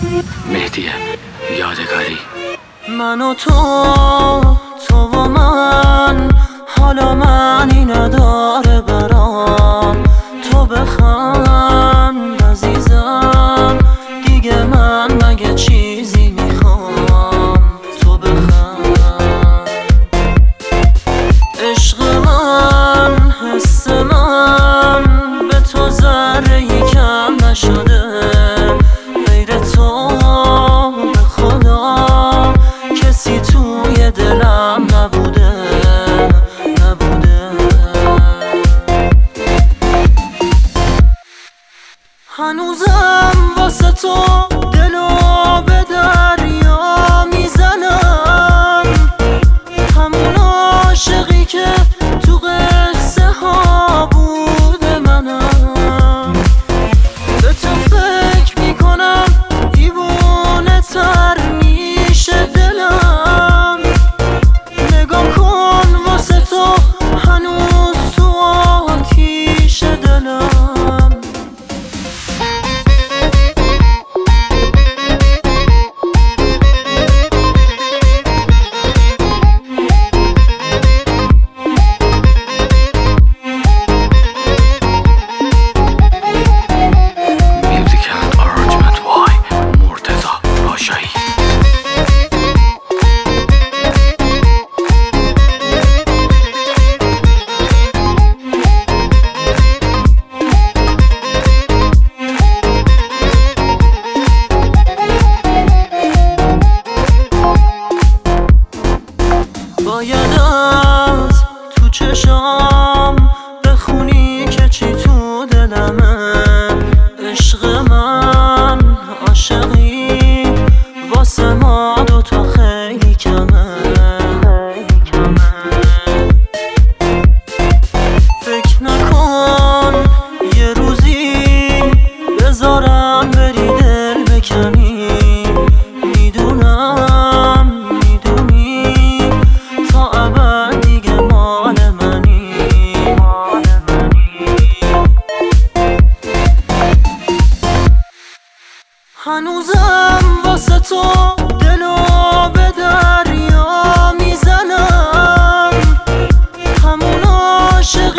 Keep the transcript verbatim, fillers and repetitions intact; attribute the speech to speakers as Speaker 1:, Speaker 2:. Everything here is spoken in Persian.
Speaker 1: مهدی یادگاری.
Speaker 2: من و تو تو و من، حالا معنی نداره برام. تو بخند عزیزم، دیگه من مگه چیزی میخوام. تو بخند. عشق من، حس من به تو ذره‌ای کم نشده. غیر تو به خدا کسی توی دلم نبوده نبوده. هنوزم واسه تو دلو به دریا میزنم. همون عاشقی که تو قصه ها بوده منم. به تو فکر میکنم دیوونه تر میشه دلم. نگاه کن واسه تو هنوز تو آتیش دلم. باید از تو چشام بخونی که چی تو دلمه. عشق من، عاشقی واسه ما دوتا خیلی کمه. فکر نکن یه روزی بذارم بری دل بکنی. میدونم میدونی تا ابد دیگه مال منی. هنوزم واسه تو دلو به دریا میزنم. همون عاشقی